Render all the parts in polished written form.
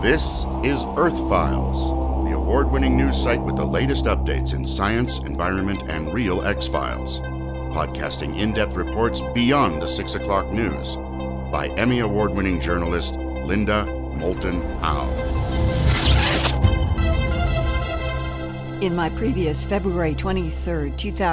This is Earth Files, the award-winning news site with the latest updates in science, environment, and real X-Files. Podcasting in-depth reports beyond the 6 o'clock news by Emmy Award-winning journalist Linda Moulton Howe. In my previous February 23,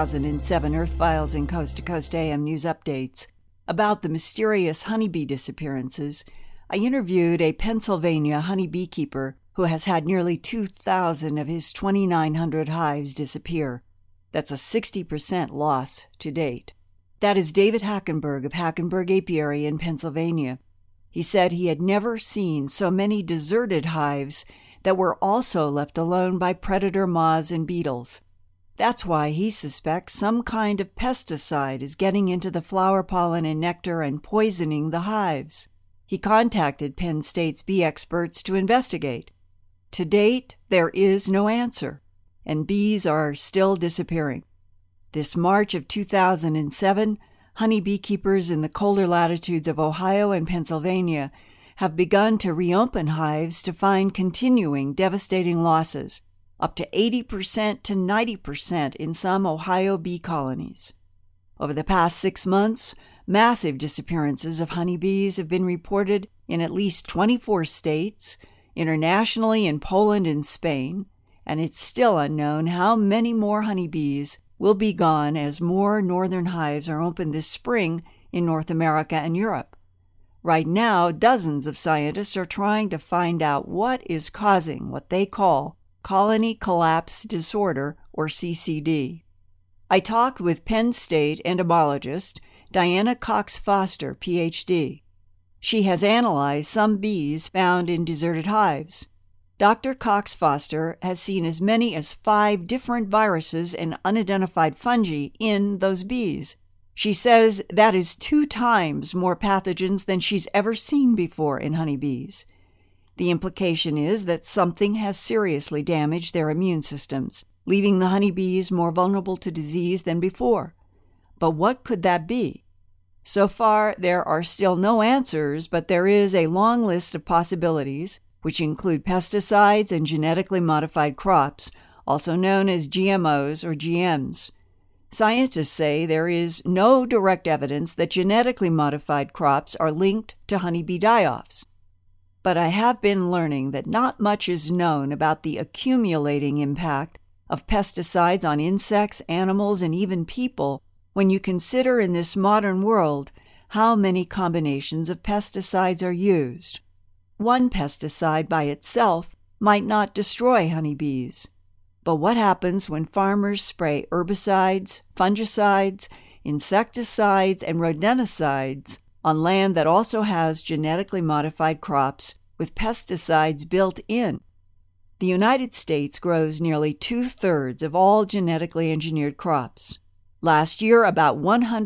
2007 Earth Files and Coast to Coast AM news updates about the mysterious honeybee disappearances, I interviewed a Pennsylvania honeybee keeper who has had nearly 2,000 of his 2,900 hives disappear. That's a 60% loss to date. That is David Hackenberg of Hackenberg Apiary in Pennsylvania. He said he had never seen so many deserted hives that were also left alone by predator moths and beetles. That's why he suspects some kind of pesticide is getting into the flower pollen and nectar and poisoning the hives. He contacted Penn State's bee experts to investigate. To date, there is no answer, and bees are still disappearing. This March of 2007, honey beekeepers in the colder latitudes of Ohio and Pennsylvania have begun to reopen hives to find continuing devastating losses, up to 80% to 90% in some Ohio bee colonies. Over the past 6 months, massive disappearances of honeybees have been reported in at least 24 states, internationally in Poland and Spain, and it's still unknown how many more honeybees will be gone as more northern hives are opened this spring in North America and Europe. Right now, dozens of scientists are trying to find out what is causing what they call colony collapse disorder, or CCD. I talked with Penn State entomologist Diana Cox Foster, Ph.D. She has analyzed some bees found in deserted hives. Dr. Cox Foster has seen as many as 5 different viruses and unidentified fungi in those bees. She says that is 2 times more pathogens than she's ever seen before in honeybees. The implication is that something has seriously damaged their immune systems, leaving the honeybees more vulnerable to disease than before. But what could that be? So far, there are still no answers, but there is a long list of possibilities, which include pesticides and genetically modified crops, also known as GMOs or GMs. Scientists say there is no direct evidence that genetically modified crops are linked to honeybee die-offs. But I have been learning that not much is known about the accumulating impact of pesticides on insects, animals, and even people when you consider in this modern world how many combinations of pesticides are used. One pesticide by itself might not destroy honeybees. But what happens when farmers spray herbicides, fungicides, insecticides, and rodenticides on land that also has genetically modified crops with pesticides built in? The United States grows nearly 2/3 of all genetically engineered crops. Last year, about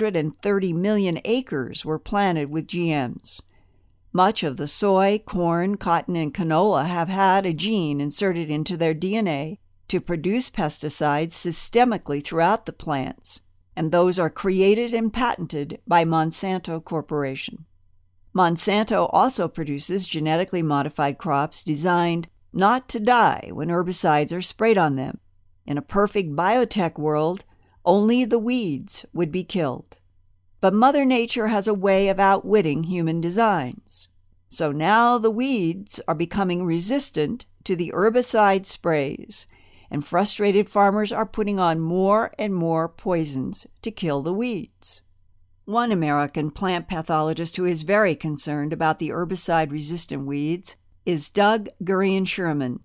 130 million acres were planted with GMs. Much of the soy, corn, cotton, and canola have had a gene inserted into their DNA to produce pesticides systemically throughout the plants, and those are created and patented by Monsanto Corporation. Monsanto also produces genetically modified crops designed not to die when herbicides are sprayed on them. In a perfect biotech world, only the weeds would be killed. But Mother Nature has a way of outwitting human designs. So now the weeds are becoming resistant to the herbicide sprays, and frustrated farmers are putting on more and more poisons to kill the weeds. One American plant pathologist who is very concerned about the herbicide-resistant weeds is Doug Gurian-Sherman,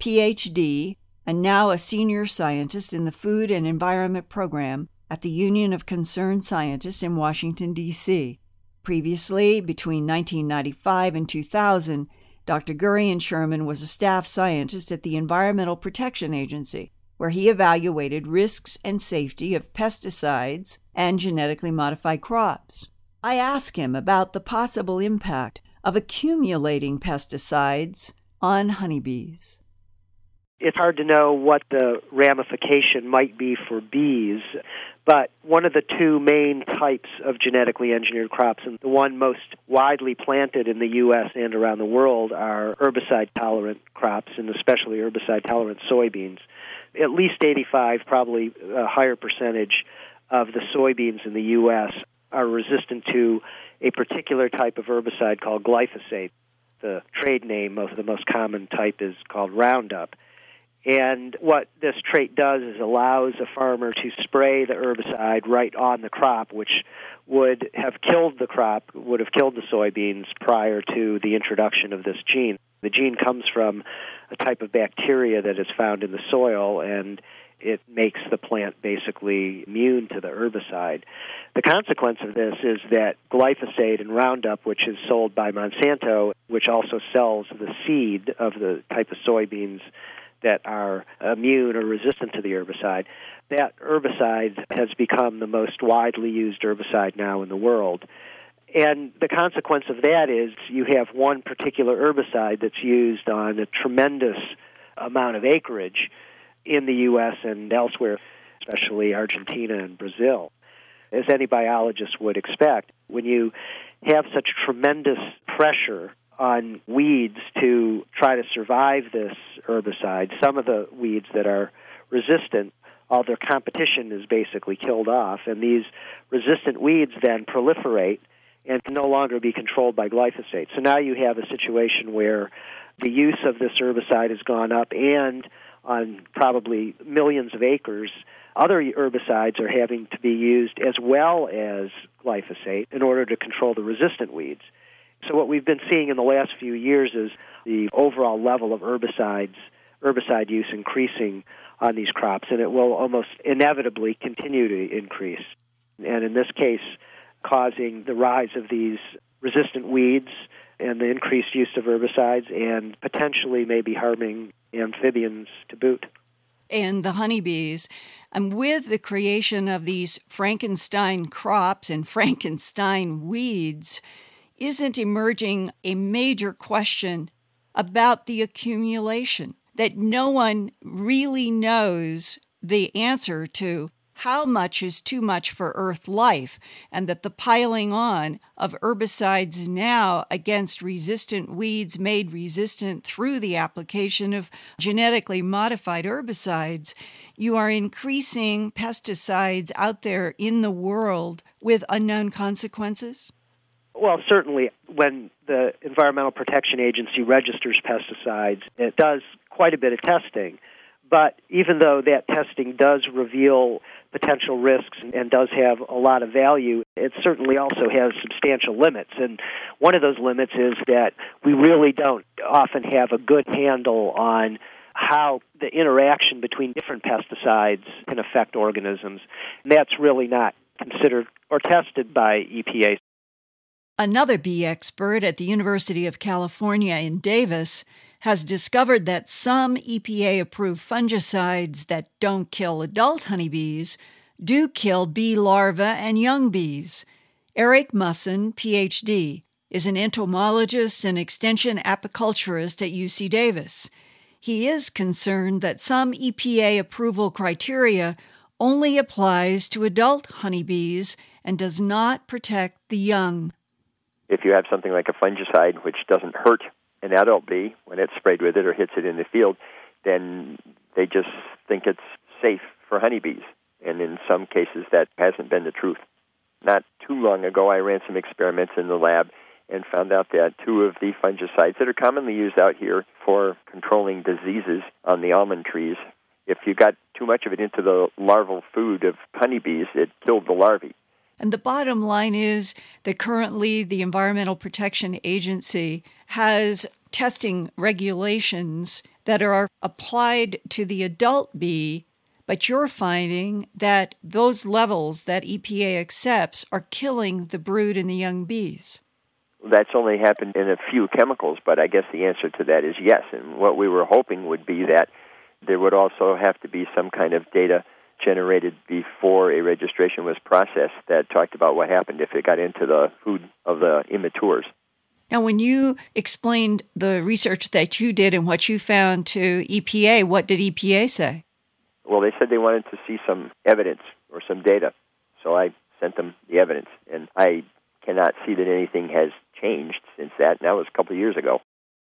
Ph.D., and now a senior scientist in the Food and Environment Program at the Union of Concerned Scientists in Washington, D.C. Previously, between 1995 and 2000, Dr. Gurian-Sherman was a staff scientist at the Environmental Protection Agency, where he evaluated risks and safety of pesticides and genetically modified crops. I asked him about the possible impact of accumulating pesticides on honeybees. It's hard to know what the ramification might be for bees, But one of the two main types of genetically engineered crops, and the one most widely planted in the U.S. and around the world, are herbicide-tolerant crops, and especially herbicide-tolerant soybeans. At least 85, probably a higher percentage of the soybeans in the U.S. are resistant to a particular type of herbicide called glyphosate. The trade name of the most common type is called Roundup. And what this trait does is allows a farmer to spray the herbicide right on the crop, which would have killed the crop, would have killed the soybeans prior to the introduction of this gene. The gene comes from a type of bacteria that is found in the soil, and it makes the plant basically immune to the herbicide. The consequence of this is that glyphosate and Roundup, which is sold by Monsanto, which also sells the seed of the type of soybeans that are immune or resistant to the herbicide, that herbicide has become the most widely used herbicide now in the world. And the consequence of that is you have one particular herbicide that's used on a tremendous amount of acreage in the U.S. and elsewhere, especially Argentina and Brazil. As any biologist would expect, when you have such tremendous pressure on weeds to try to survive this herbicide, some of the weeds that are resistant, all their competition is basically killed off, and these resistant weeds then proliferate and can no longer be controlled by glyphosate. So now you have a situation where the use of this herbicide has gone up, and on probably millions of acres, other herbicides are having to be used as well as glyphosate in order to control the resistant weeds. So what we've been seeing in the last few years is the overall level of herbicide use increasing on these crops, and it will almost inevitably continue to increase. And in this case, causing the rise of these resistant weeds and the increased use of herbicides, and potentially maybe harming amphibians to boot. And the honeybees. And with the creation of these Frankenstein crops and Frankenstein weeds, isn't emerging a major question about the accumulation that no one really knows the answer to? How much is too much for Earth life, and that the piling on of herbicides now against resistant weeds made resistant through the application of genetically modified herbicides, you are increasing pesticides out there in the world with unknown consequences? Well, certainly when the Environmental Protection Agency registers pesticides, it does quite a bit of testing. But even though that testing does reveal potential risks and does have a lot of value, it certainly also has substantial limits. And one of those limits is that we really don't often have a good handle on how the interaction between different pesticides can affect organisms. And that's really not considered or tested by EPA. Another bee expert at the University of California in Davis has discovered that some EPA-approved fungicides that don't kill adult honeybees do kill bee larvae and young bees. Eric Musson, Ph.D., is an entomologist and extension apiculturist at UC Davis. He is concerned that some EPA approval criteria only applies to adult honeybees and does not protect the young. If you have something like a fungicide which doesn't hurt an adult bee when it's sprayed with it or hits it in the field, then they just think it's safe for honeybees. And in some cases, that hasn't been the truth. Not too long ago, I ran some experiments in the lab and found out that two of the fungicides that are commonly used out here for controlling diseases on the almond trees, if you got too much of it into the larval food of honeybees, it killed the larvae. And the bottom line is that currently the Environmental Protection Agency has testing regulations that are applied to the adult bee, but you're finding that those levels that EPA accepts are killing the brood and the young bees. That's only happened in a few chemicals, but I guess the answer to that is yes. And what we were hoping would be that there would also have to be some kind of data generated before a registration was processed that talked about what happened if it got into the food of the immatures. Now, when you explained the research that you did and what you found to EPA, what did EPA say? Well, they said they wanted to see some evidence or some data. So I sent them the evidence, and I cannot see that anything has changed since that, and that was a couple of years ago.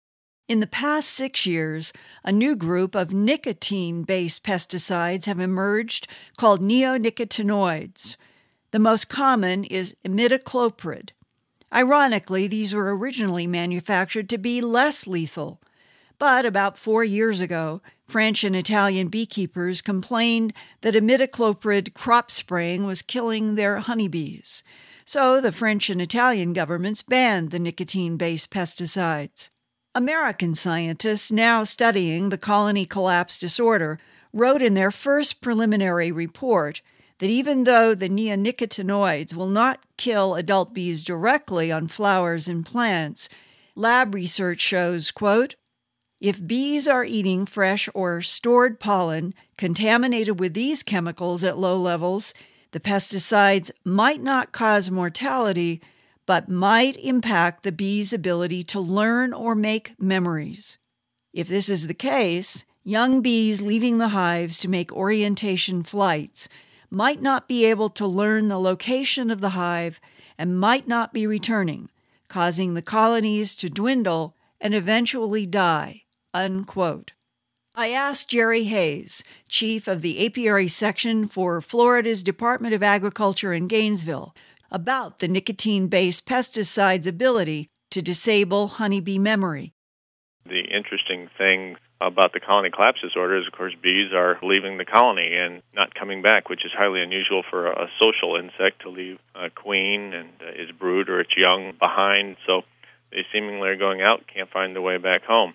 In the past 6 years, a new group of nicotine-based pesticides have emerged called neonicotinoids. The most common is imidacloprid. Ironically, these were originally manufactured to be less lethal. But about 4 years ago, French and Italian beekeepers complained that imidacloprid crop spraying was killing their honeybees. So the French and Italian governments banned the nicotine-based pesticides. American scientists now studying the colony collapse disorder wrote in their first preliminary report that even though the neonicotinoids will not kill adult bees directly on flowers and plants, lab research shows, quote, if bees are eating fresh or stored pollen contaminated with these chemicals at low levels, the pesticides might not cause mortality, but might impact the bee's ability to learn or make memories. If this is the case, young bees leaving the hives to make orientation flights might not be able to learn the location of the hive and might not be returning, causing the colonies to dwindle and eventually die, unquote. I asked Jerry Hayes, chief of the apiary section for Florida's Department of Agriculture in Gainesville, about the nicotine-based pesticide's ability to disable honeybee memory. The interesting thing about the colony collapse disorder is, of course, bees are leaving the colony and not coming back, which is highly unusual for a social insect to leave a queen and its brood or its young behind. So they seemingly are going out, can't find their way back home.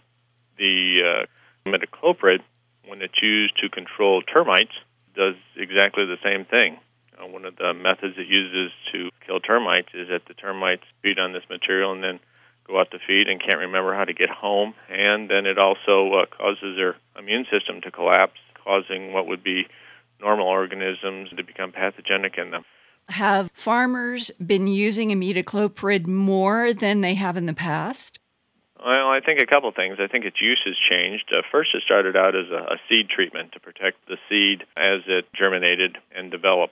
The imidacloprid, when it's used to control termites, does exactly the same thing. One of the methods it uses to kill termites is that the termites feed on this material and then go out to feed and can't remember how to get home. And then it also causes their immune system to collapse, causing what would be normal organisms to become pathogenic in them. Have farmers been using imidacloprid more than they have in the past? Well, I think a couple things. I think its use has changed. First, it started out as a seed treatment to protect the seed as it germinated and developed.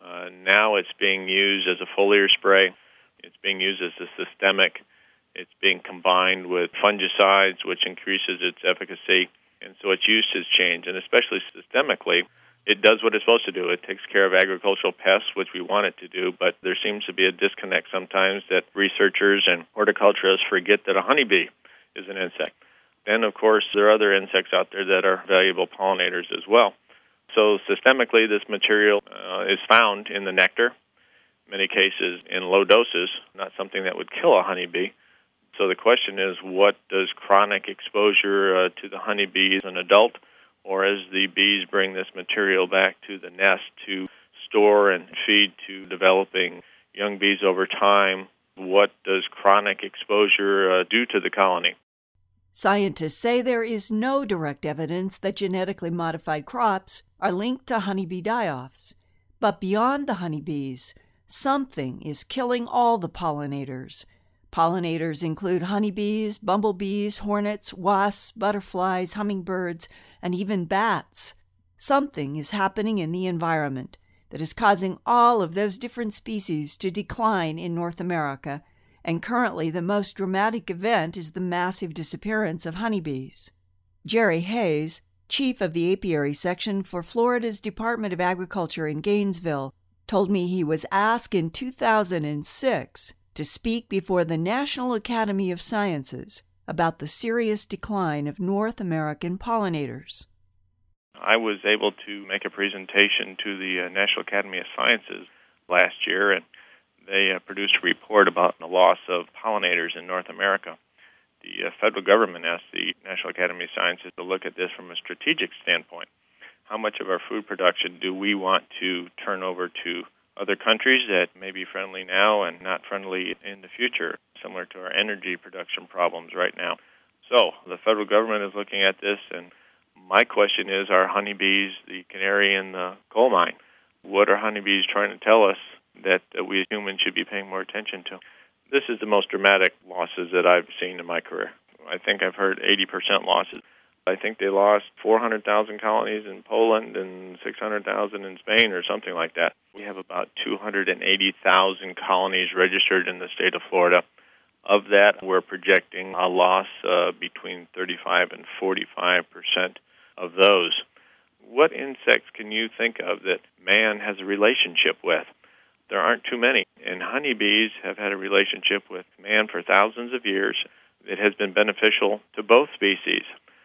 Now it's being used as a foliar spray. It's being used as a systemic. It's being combined with fungicides, which increases its efficacy. And so its use has changed, and especially systemically, it does what it's supposed to do. It takes care of agricultural pests, which we want it to do, but there seems to be a disconnect sometimes that researchers and horticulturists forget that a honeybee is an insect. Then, of course, there are other insects out there that are valuable pollinators as well. So systemically, this material is found in the nectar, in many cases in low doses, not something that would kill a honeybee. So the question is, what does chronic exposure to the honeybee as an adult, or as the bees bring this material back to the nest to store and feed to developing young bees over time, what does chronic exposure do to the colony? Scientists say there is no direct evidence that genetically modified crops are linked to honeybee die-offs. But beyond the honeybees, something is killing all the pollinators. Pollinators include honeybees, bumblebees, hornets, wasps, butterflies, hummingbirds, and even bats. Something is happening in the environment that is causing all of those different species to decline in North America, and currently the most dramatic event is the massive disappearance of honeybees. Jerry Hayes, chief of the apiary section for Florida's Department of Agriculture in Gainesville, told me he was asked in 2006 to speak before the National Academy of Sciences about the serious decline of North American pollinators. I was able to make a presentation to the National Academy of Sciences last year, and they produced a report about the loss of pollinators in North America. The federal government asked the National Academy of Sciences to look at this from a strategic standpoint. How much of our food production do we want to turn over to other countries that may be friendly now and not friendly in the future, similar to our energy production problems right now? So the federal government is looking at this, and my question is, are honeybees the canary in the coal mine? What are honeybees trying to tell us that we as humans should be paying more attention to? This is the most dramatic losses that I've seen in my career. I think I've heard 80% losses. I think they lost 400,000 colonies in Poland and 600,000 in Spain or something like that. We have about 280,000 colonies registered in the state of Florida. Of that, we're projecting a loss between 35 and 45% of those. What insects can you think of that man has a relationship with? There aren't too many, and honeybees have had a relationship with man for thousands of years. It has been beneficial to both species,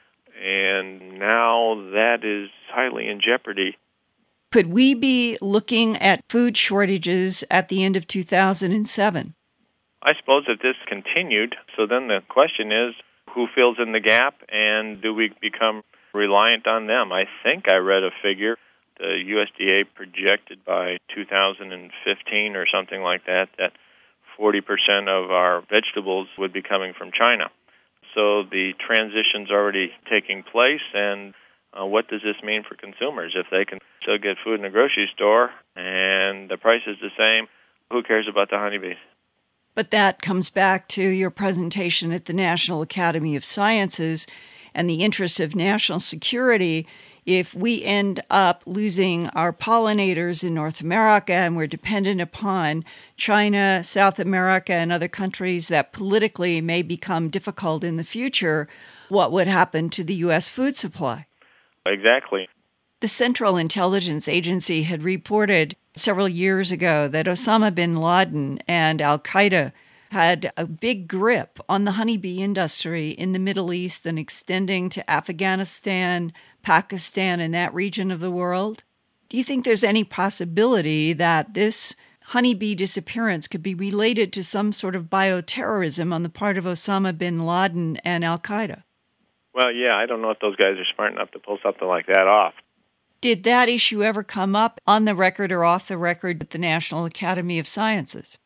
and now that is highly in jeopardy. Could we be looking at food shortages at the end of 2007? I suppose if this continued, so then the question is, who fills in the gap, and do we become reliant on them? I think I read a figure, the USDA projected by 2015 or something like that 40% of our vegetables would be coming from China. So the transition's already taking place, and what does this mean for consumers? If they can still get food in the grocery store and the price is the same, who cares about the honeybees? But that comes back to your presentation at the National Academy of Sciences and the interest of national security. If we end up losing our pollinators in North America and we're dependent upon China, South America, and other countries that politically may become difficult in the future, what would happen to the U.S. food supply? Exactly. The Central Intelligence Agency had reported several years ago that Osama bin Laden and al-Qaeda had a big grip on the honeybee industry in the Middle East and extending to Afghanistan, Pakistan, and that region of the world. Do you think there's any possibility that this honeybee disappearance could be related to some sort of bioterrorism on the part of Osama bin Laden and al-Qaeda? Well, yeah, I don't know if those guys are smart enough to pull something like that off. Did that issue ever come up on the record or off the record at the National Academy of Sciences?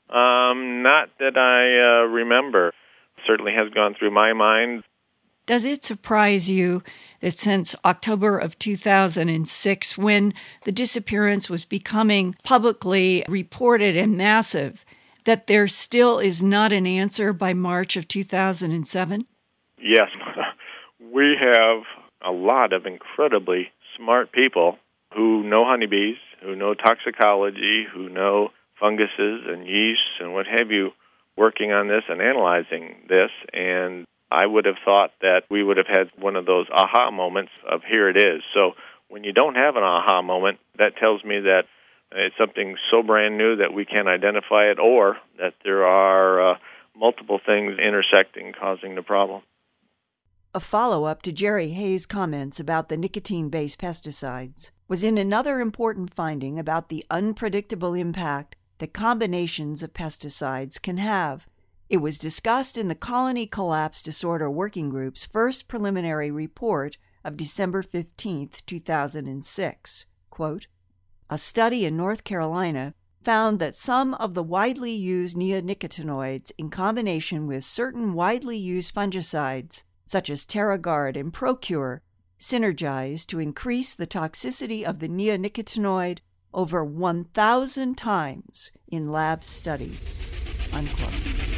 Not that I remember. Certainly has gone through my mind. Does it surprise you that since October of 2006, when the disappearance was becoming publicly reported and massive, that there still is not an answer by March of 2007? Yes. We have a lot of incredibly smart people who know honeybees, who know toxicology, who know funguses and yeasts and what have you, working on this and analyzing this. And I would have thought that we would have had one of those aha moments of here it is. So when you don't have an aha moment, that tells me that it's something so brand new that we can't identify it, or that there are multiple things intersecting causing the problem. A follow-up to Jerry Hayes' comments about the nicotine-based pesticides was in another important finding about the unpredictable impact that combinations of pesticides can have. It was discussed in the Colony Collapse Disorder Working Group's first preliminary report of December 15, 2006. Quote, "A study in North Carolina found that some of the widely used neonicotinoids in combination with certain widely used fungicides, such as TerraGuard and Procure, synergize to increase the toxicity of the neonicotinoid over 1,000 times in lab studies." Unquote.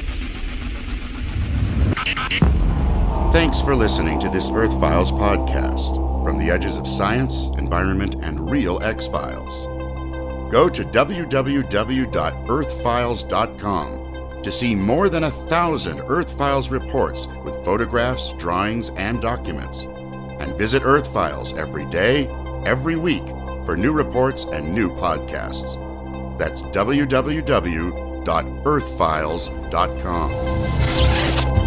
Thanks for listening to this Earth Files podcast from the edges of science, environment, and real X-Files. Go to www.earthfiles.com to see more than 1,000 Earth Files reports with photographs, drawings, and documents. And visit Earth Files every day, every week, for new reports and new podcasts. That's www.earthfiles.com.